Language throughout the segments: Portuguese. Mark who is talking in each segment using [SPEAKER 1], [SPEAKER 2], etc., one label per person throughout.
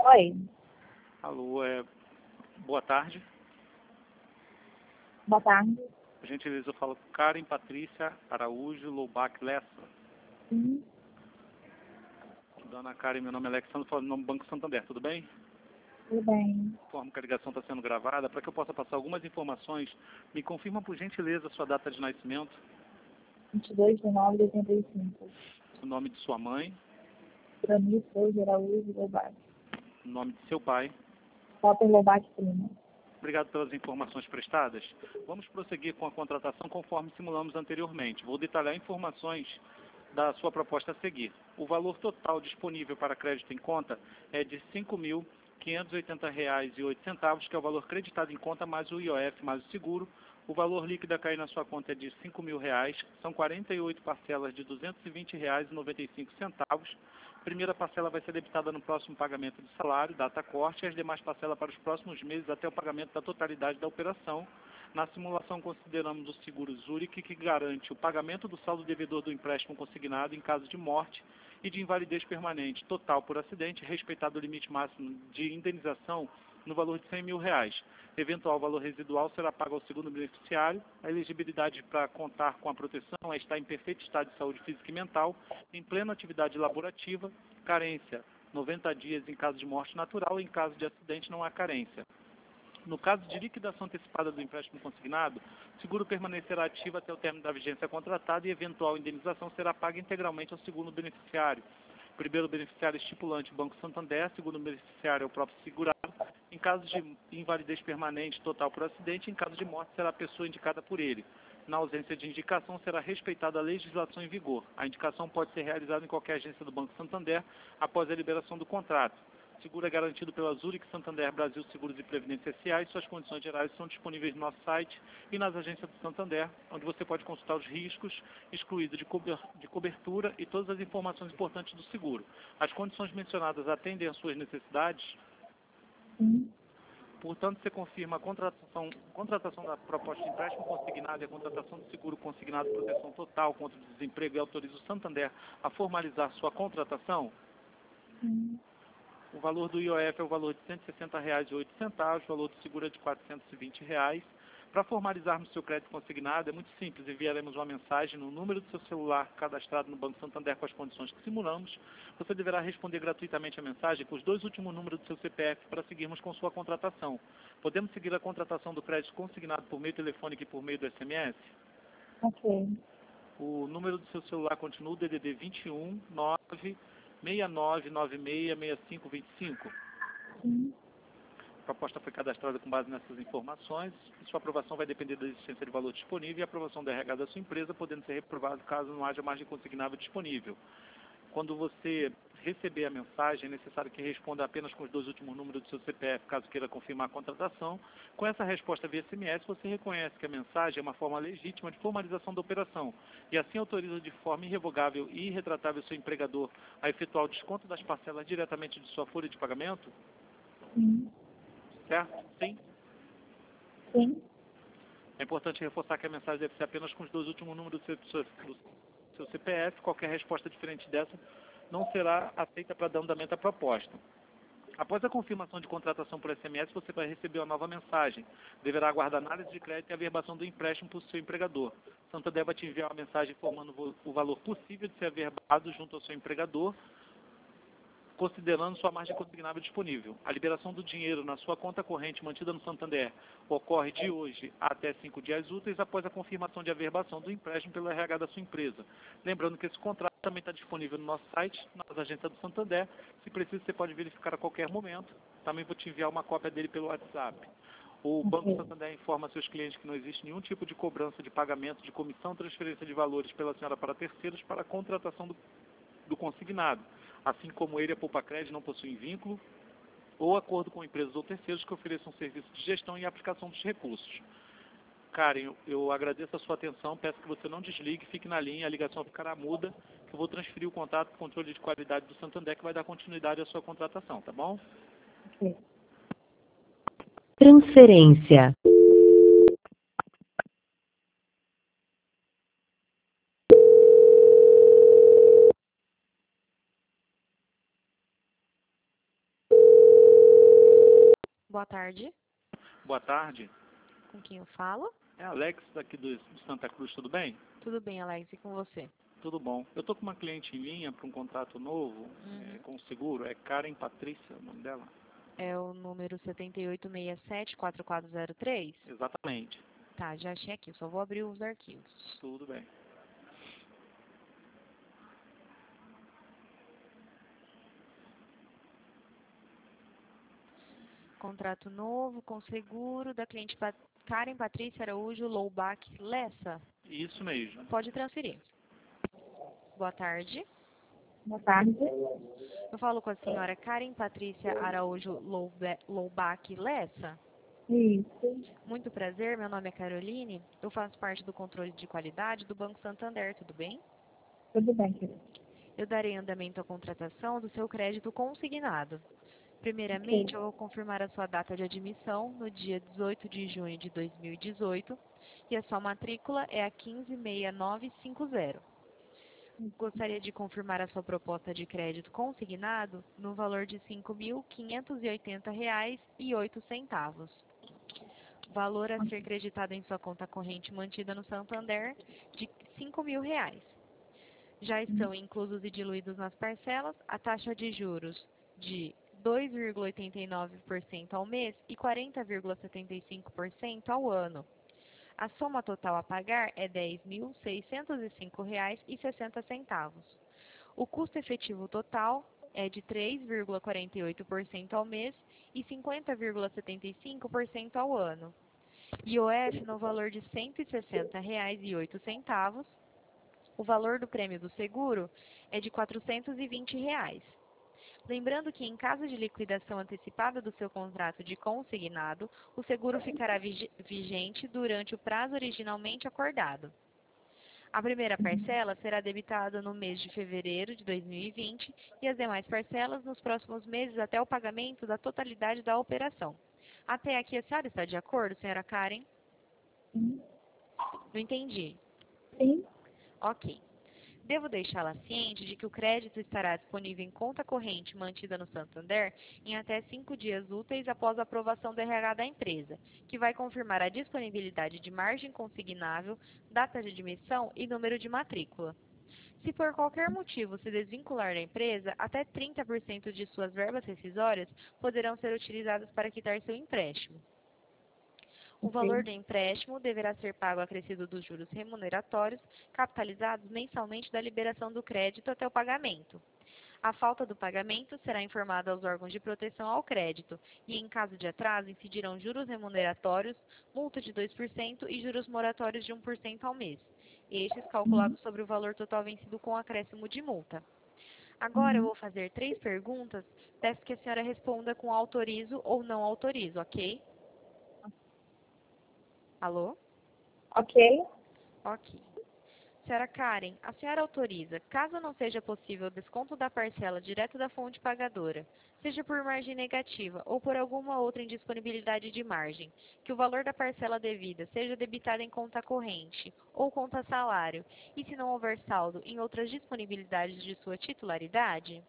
[SPEAKER 1] Oi,
[SPEAKER 2] Alô, boa tarde.
[SPEAKER 1] boa tarde.
[SPEAKER 2] Por gentileza, eu falo com Karen Patrícia Araújo Loubach Lessa.
[SPEAKER 1] Sim,
[SPEAKER 2] Dona Karen, meu nome é Alexandre, falo no nome do Banco Santander, tudo bem?
[SPEAKER 1] tudo bem.
[SPEAKER 2] Informo que a ligação está sendo gravada. Para que eu possa passar algumas informações, me confirma, por gentileza, a sua data de nascimento,
[SPEAKER 1] 22/9/85.
[SPEAKER 2] o nome de sua mãe,
[SPEAKER 1] Prani Souza Araújo Lobato.
[SPEAKER 2] o nome de seu pai.
[SPEAKER 1] Walter Lobato Prima.
[SPEAKER 2] Obrigado pelas informações prestadas. Vamos prosseguir com a contratação conforme simulamos anteriormente. Vou detalhar informações da sua proposta a seguir. O valor total disponível para crédito em conta é de R$ 5.580,08, que é o valor creditado em conta mais o IOF mais o seguro. O valor líquido a cair na sua conta é de R$ 5.000. São 48 parcelas de R$ 220,95. Primeira parcela vai ser debitada no próximo pagamento de salário, data corte, e as demais parcelas para os próximos meses até o pagamento da totalidade da operação. Na simulação, consideramos o seguro Zurich, que garante o pagamento do saldo devedor do empréstimo consignado em caso de morte e de invalidez permanente total por acidente, respeitado o limite máximo de indenização no valor de R$ 100.000. Eventual valor residual será pago ao segundo beneficiário. A elegibilidade para contar com a proteção é estar em perfeito estado de saúde física e mental, em plena atividade laborativa, carência 90 dias em caso de morte natural, e em caso de acidente não há carência. No caso de liquidação antecipada do empréstimo consignado, o seguro permanecerá ativo até o término da vigência contratada e eventual indenização será paga integralmente ao segundo beneficiário. Primeiro beneficiário estipulante, Banco Santander. Segundo beneficiário é o próprio segurado. Em caso de invalidez permanente total por acidente, em caso de morte será a pessoa indicada por ele. Na ausência de indicação, será respeitada a legislação em vigor. A indicação pode ser realizada em qualquer agência do Banco Santander após a liberação do contrato. O seguro é garantido pela Zurich Santander Brasil Seguros e Previdência S.A. e suas condições gerais são disponíveis no nosso site e nas agências do Santander, onde você pode consultar os riscos, excluído de cobertura e todas as informações importantes do seguro. As condições mencionadas atendem às suas necessidades?
[SPEAKER 1] Sim,
[SPEAKER 2] Portanto, você confirma a contratação da proposta de empréstimo consignado e a contratação do seguro consignado proteção total contra o desemprego e autoriza o Santander a formalizar sua contratação?
[SPEAKER 1] sim.
[SPEAKER 2] O valor do IOF é o valor de R$ 160,08, o valor do seguro é de R$ 420. Para formalizarmos seu crédito consignado, é muito simples. Enviaremos uma mensagem no número do seu celular cadastrado no Banco Santander com as condições que simulamos. Você deverá responder gratuitamente a mensagem com os 2 últimos números do seu CPF para seguirmos com sua contratação. Podemos seguir a contratação do crédito consignado por meio telefônico e por meio do SMS?
[SPEAKER 1] Ok.
[SPEAKER 2] O número do seu celular continua o DDD 21 9 6996 6525.
[SPEAKER 1] Sim,
[SPEAKER 2] A proposta foi cadastrada com base nessas informações e sua aprovação vai depender da existência de valor disponível e a aprovação da RH da sua empresa, podendo ser reprovado caso não haja margem consignável disponível. Quando você receber a mensagem, é necessário que responda apenas com os 2 últimos números do seu CPF, caso queira confirmar a contratação. Com essa resposta via SMS, você reconhece que a mensagem é uma forma legítima de formalização da operação e assim autoriza de forma irrevogável e irretratável seu empregador a efetuar o desconto das parcelas diretamente de sua folha de pagamento?
[SPEAKER 1] sim,
[SPEAKER 2] Certo? Sim.
[SPEAKER 1] sim.
[SPEAKER 2] É importante reforçar que a mensagem deve ser apenas com os 2 últimos números do seu CPF. Qualquer resposta diferente dessa não será aceita para dar andamento à proposta. Após a confirmação de contratação por SMS, você vai receber uma nova mensagem. Deverá aguardar análise de crédito e averbação do empréstimo por seu empregador. Santander vai te enviar uma mensagem informando o valor possível de ser averbado junto ao seu empregador, considerando sua margem consignável disponível. A liberação do dinheiro na sua conta corrente mantida no Santander ocorre de hoje até 5 dias úteis após a confirmação de averbação do empréstimo pelo RH da sua empresa. Lembrando que esse contrato também está disponível no nosso site, nas agências do Santander. Se preciso, você pode verificar a qualquer momento. Também vou te enviar uma cópia dele pelo WhatsApp. O Banco
[SPEAKER 1] Ok.
[SPEAKER 2] Santander informa a seus clientes que não existe nenhum tipo de cobrança de pagamento, de comissão, transferência de valores pela senhora para terceiros para a contratação do consignado. Assim como ele, a Poupa Crédito não possui vínculo ou acordo com empresas ou terceiros que ofereçam serviço de gestão e aplicação dos recursos. Karen, eu agradeço a sua atenção, peço que você não desligue, fique na linha, a ligação ficará muda, que eu vou transferir o contato para o controle de qualidade do Santander, que vai dar continuidade à sua contratação, tá bom?
[SPEAKER 1] Ok.
[SPEAKER 3] Transferência. Boa tarde.
[SPEAKER 2] Boa tarde.
[SPEAKER 3] Com quem eu falo?
[SPEAKER 2] É Alex daqui do Santa Cruz, tudo bem?
[SPEAKER 3] Tudo bem, Alex, e com você?
[SPEAKER 2] Tudo bom. Eu estou com uma cliente em linha para um contrato novo com o seguro. É Karen Patrícia, o nome dela?
[SPEAKER 3] É o número 7867-4403?
[SPEAKER 2] Exatamente.
[SPEAKER 3] Tá, já achei aqui, só vou abrir os arquivos.
[SPEAKER 2] Tudo bem.
[SPEAKER 3] Contrato novo com seguro da cliente Karen Patrícia Araújo Loubach Lessa.
[SPEAKER 2] Isso mesmo.
[SPEAKER 3] Pode transferir. Boa tarde.
[SPEAKER 1] Boa tarde.
[SPEAKER 3] Eu falo com a senhora Karen Patrícia Araújo Loubach Lessa.
[SPEAKER 1] Isso.
[SPEAKER 3] Muito prazer, meu nome é Caroline. Eu faço parte do controle de qualidade do Banco Santander, tudo bem?
[SPEAKER 1] Tudo bem, querido.
[SPEAKER 3] Eu darei andamento à contratação do seu crédito consignado. Primeiramente, eu vou confirmar a sua data de admissão no dia 18 de junho de 2018 e a sua matrícula é a 156950. Gostaria de confirmar a sua proposta de crédito consignado no valor de R$ 5.580,08. Valor a ser creditado em sua conta corrente mantida no Santander de R$ 5.000. Já estão inclusos e diluídos nas parcelas a taxa de juros de 2,89% ao mês e 40,75% ao ano. A soma total a pagar é R$ 10.605,60. O custo efetivo total é de 3,48% ao mês e 50,75% ao ano. IOF no valor de R$ 160,08. O valor do prêmio do seguro é de R$ 420. Lembrando que, em caso de liquidação antecipada do seu contrato de consignado, o seguro ficará vigente durante o prazo originalmente acordado. A primeira parcela será debitada no mês de fevereiro de 2020 e as demais parcelas nos próximos meses até o pagamento da totalidade da operação. Até aqui a senhora está de acordo, senhora Karen?
[SPEAKER 1] Sim.
[SPEAKER 3] Não entendi.
[SPEAKER 1] Sim.
[SPEAKER 3] Ok. Devo deixá-la ciente de que o crédito estará disponível em conta corrente mantida no Santander em até 5 dias úteis após a aprovação do RH da empresa, que vai confirmar a disponibilidade de margem consignável, data de admissão e número de matrícula. Se por qualquer motivo se desvincular da empresa, até 30% de suas verbas rescisórias poderão ser utilizadas para quitar seu empréstimo. O valor do empréstimo deverá ser pago acrescido dos juros remuneratórios, capitalizados mensalmente da liberação do crédito até o pagamento. A falta do pagamento será informada aos órgãos de proteção ao crédito e, em caso de atraso, incidirão juros remuneratórios, multa de 2% e juros moratórios de 1% ao mês, estes calculados sobre o valor total vencido com acréscimo de multa. Agora eu vou fazer 3 perguntas, peço que a senhora responda com autorizo ou não autorizo, ok? Alô?
[SPEAKER 1] Ok.
[SPEAKER 3] Ok. Senhora Karen, a senhora autoriza, caso não seja possível o desconto da parcela direto da fonte pagadora, seja por margem negativa ou por alguma outra indisponibilidade de margem, que o valor da parcela devida seja debitado em conta corrente ou conta salário, e se não houver saldo em outras disponibilidades de sua titularidade?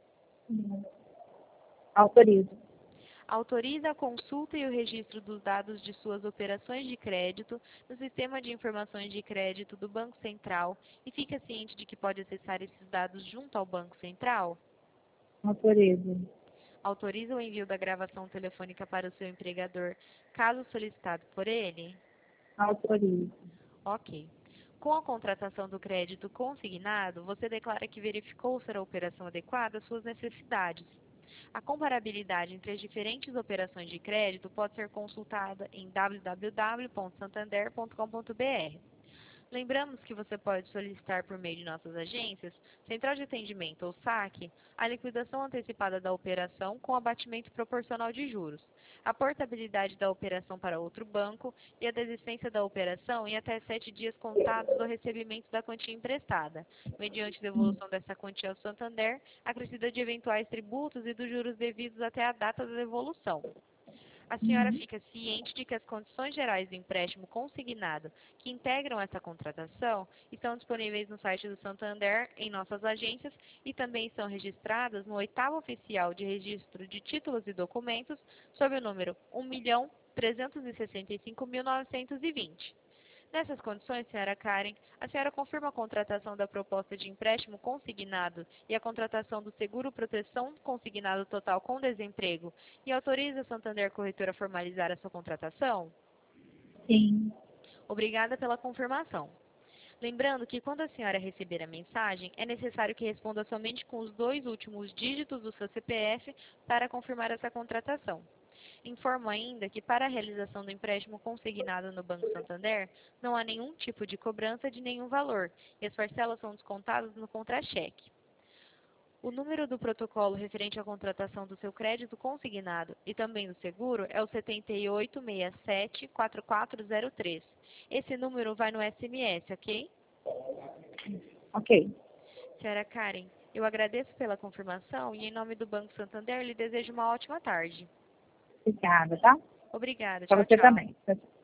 [SPEAKER 1] Autorizo.
[SPEAKER 3] Autoriza a consulta e o registro dos dados de suas operações de crédito no Sistema de Informações de Crédito do Banco Central e fica ciente de que pode acessar esses dados junto ao Banco Central?
[SPEAKER 1] Autorizo.
[SPEAKER 3] Autoriza o envio da gravação telefônica para o seu empregador, caso solicitado por ele?
[SPEAKER 1] Autorizo.
[SPEAKER 3] Ok. Com a contratação do crédito consignado, você declara que verificou ser a operação adequada às suas necessidades. A comparabilidade entre as diferentes operações de crédito pode ser consultada em www.santander.com.br. Lembramos que você pode solicitar por meio de nossas agências, Central de Atendimento ou SAC, a liquidação antecipada da operação com abatimento proporcional de juros, a portabilidade da operação para outro banco e a desistência da operação em até 7 dias contados do recebimento da quantia emprestada, mediante devolução dessa quantia ao Santander, acrescida de eventuais tributos e dos juros devidos até a data da devolução. A senhora
[SPEAKER 1] Uhum.
[SPEAKER 3] fica ciente de que as condições gerais do empréstimo consignado que integram essa contratação estão disponíveis no site do Santander, em nossas agências, e também estão registradas no 8º Oficial de Registro de Títulos e Documentos, sob o número 1.365.920. Nessas condições, senhora Karen, a senhora confirma a contratação da proposta de empréstimo consignado e a contratação do seguro proteção consignado total com desemprego e autoriza a Santander Corretora a formalizar a sua contratação?
[SPEAKER 1] Sim.
[SPEAKER 3] Obrigada pela confirmação. Lembrando que quando a senhora receber a mensagem, é necessário que responda somente com os 2 últimos dígitos do seu CPF para confirmar essa contratação. Informo ainda que para a realização do empréstimo consignado no Banco Santander, não há nenhum tipo de cobrança de nenhum valor e as parcelas são descontadas no contra-cheque. O número do protocolo referente à contratação do seu crédito consignado e também do seguro é o 7867-4403. Esse número vai no SMS, ok?
[SPEAKER 1] Ok.
[SPEAKER 3] Senhora Karen, eu agradeço pela confirmação e em nome do Banco Santander lhe desejo uma ótima tarde.
[SPEAKER 1] Obrigada, tá?
[SPEAKER 3] Obrigada.
[SPEAKER 1] Para
[SPEAKER 3] Tchau,
[SPEAKER 1] você
[SPEAKER 3] tchau.
[SPEAKER 1] também. Tchau, tchau.